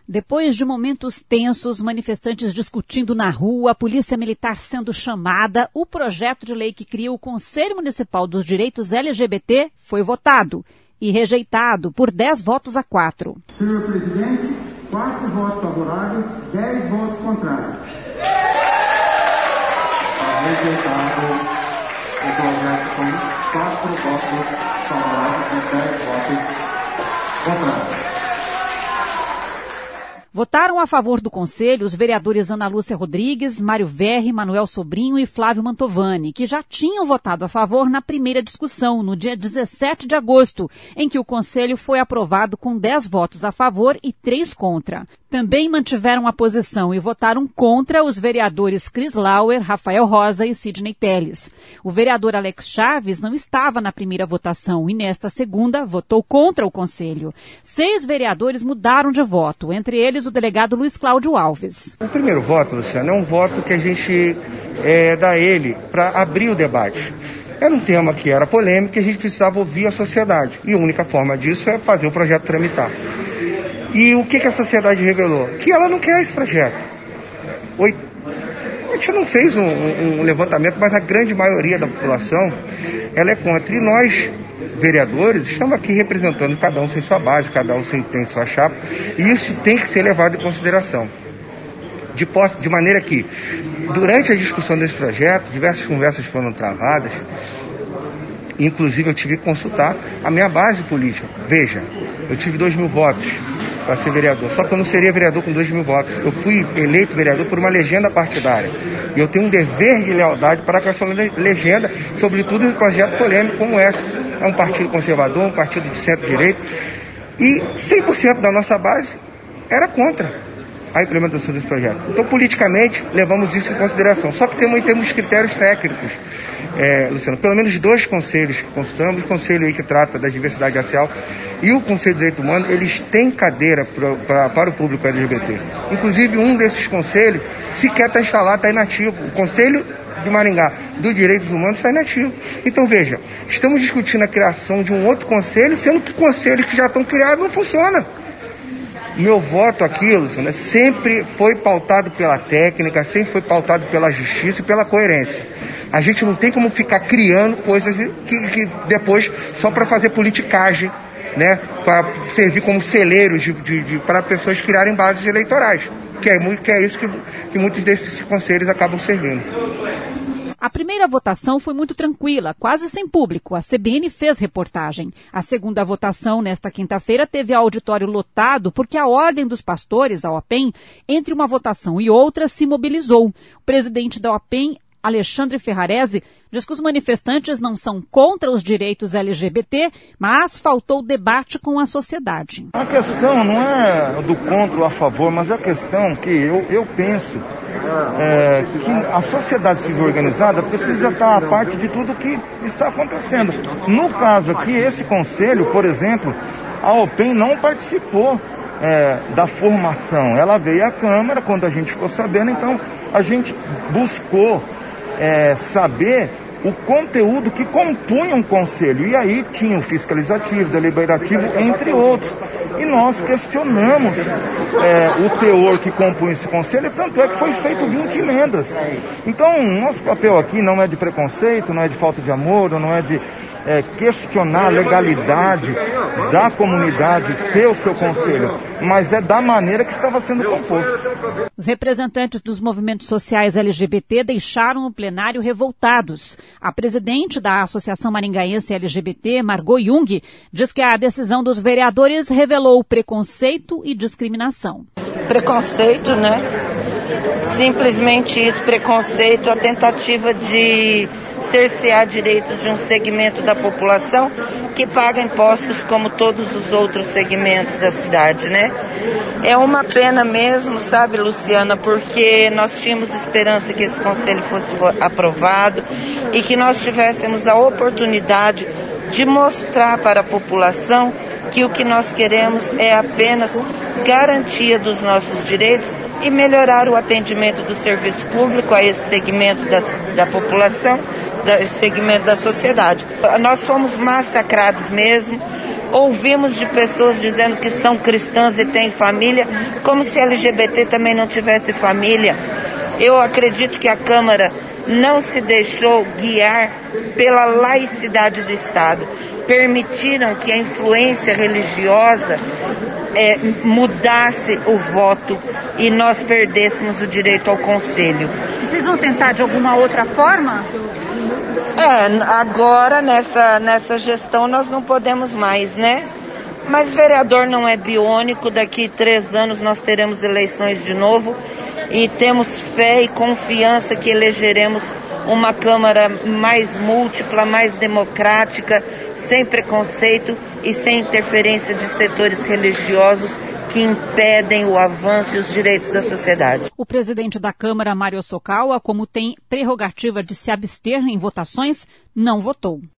Depois de momentos tensos, manifestantes discutindo na rua, a polícia militar sendo chamada, o projeto de lei que cria o Conselho Municipal dos Direitos LGBT foi votado e rejeitado por 10 votos a 4. Senhor presidente, 4 votos favoráveis, 10 votos contrários. Rejeitado o projeto com 4 votos favoráveis e 10 votos contrários. Votaram a favor do Conselho os vereadores Ana Lúcia Rodrigues, Mário Verri, Manuel Sobrinho e Flávio Mantovani, que já tinham votado a favor na primeira discussão, no dia 17 de agosto, em que o Conselho foi aprovado com 10 votos a favor e 3 contra. Também mantiveram a posição e votaram contra os vereadores Cris Lauer, Rafael Rosa e Sidney Telles. O vereador Alex Chaves não estava na primeira votação e, nesta segunda, votou contra o Conselho. 6 vereadores mudaram de voto, entre eles o delegado Luiz Cláudio Alves. O primeiro voto, Luciano, é um voto que a gente dá a ele para abrir o debate. Era um tema que era polêmico e a gente precisava ouvir a sociedade. E a única forma disso é fazer o projeto tramitar. E o que a sociedade revelou? Que ela não quer esse projeto. A gente não fez um levantamento, mas a grande maioria da população ela é contra. E nós, vereadores, estamos aqui representando, cada um sem sua base, cada um tem sua chapa, e isso tem que ser levado em consideração. De maneira que, durante a discussão desse projeto, diversas conversas foram travadas, inclusive eu tive que consultar a minha base política. Veja, eu tive 2.000 votos para ser vereador, só que eu não seria vereador com 2.000 votos. Eu fui eleito vereador por uma legenda partidária. E eu tenho um dever de lealdade para com essa legenda, sobretudo em um projeto polêmico como esse. É um partido conservador, um partido de centro-direita. E 100% da nossa base era contra a implementação desse projeto. Então, politicamente, levamos isso em consideração. Só que temos critérios técnicos, Luciano. Pelo menos 2 conselhos que consultamos, o conselho aí que trata da diversidade racial e o Conselho de Direito Humano, eles têm cadeira para o público LGBT. Inclusive, um desses conselhos sequer está instalado, está inativo. O Conselho de Maringá dos Direitos Humanos está inativo. Então, veja, estamos discutindo a criação de um outro conselho, sendo que conselhos que já estão criados não funcionam. Meu voto aqui, Luciana, sempre foi pautado pela técnica, sempre foi pautado pela justiça e pela coerência. A gente não tem como ficar criando coisas que depois, só para fazer politicagem, né, para servir como celeiros para pessoas criarem bases eleitorais, que é isso que muitos desses conselhos acabam servindo. A primeira votação foi muito tranquila, quase sem público. A CBN fez reportagem. A segunda votação, nesta quinta-feira, teve auditório lotado porque a Ordem dos Pastores, a OAPEM, entre uma votação e outra, se mobilizou. O presidente da OAPEM, Alexandre Ferrarese, diz que os manifestantes não são contra os direitos LGBT, mas faltou debate com a sociedade. A questão não é do contra ou a favor, mas a questão que eu penso que a sociedade civil organizada precisa estar a parte de tudo que está acontecendo. No caso aqui, esse conselho, por exemplo, a OPEM não participou da formação. Ela veio à Câmara quando a gente ficou sabendo, então a gente buscou saber o conteúdo que compunha um conselho. E aí tinha o fiscalizativo, deliberativo, entre outros. E nós questionamos o teor que compunha esse conselho, tanto é que foi feito 20 emendas. Então, nosso papel aqui não é de preconceito, não é de falta de amor, não é de questionar a legalidade da comunidade ter o seu conselho, mas é da maneira que estava sendo composto. Os representantes dos movimentos sociais LGBT deixaram o plenário revoltados. A presidente da Associação Maringaense LGBT, Margot Jung, diz que a decisão dos vereadores revelou preconceito e discriminação. Preconceito, né? Simplesmente isso, preconceito, a tentativa de cercear direitos de um segmento da população que paga impostos como todos os outros segmentos da cidade, né? É uma pena mesmo, sabe, Luciana, porque nós tínhamos esperança que esse conselho fosse aprovado e que nós tivéssemos a oportunidade de mostrar para a população que o que nós queremos é apenas garantia dos nossos direitos e melhorar o atendimento do serviço público a esse segmento da população, esse segmento da sociedade. Nós fomos massacrados mesmo, Ouvimos de pessoas dizendo que são cristãs e têm família, como se LGBT também não tivesse família. Eu acredito que a Câmara não se deixou guiar pela laicidade do Estado. Permitiram que a influência religiosa mudasse o voto e nós perdêssemos o direito ao conselho. Vocês vão tentar de alguma outra forma? Agora nessa gestão nós não podemos mais, né? Mas vereador não é biônico, daqui 3 anos nós teremos eleições de novo e temos fé e confiança que elegeremos uma Câmara mais múltipla, mais democrática, sem preconceito e sem interferência de setores religiosos que impedem o avanço e os direitos da sociedade. O presidente da Câmara, Mário Sokawa, como tem prerrogativa de se abster em votações, não votou.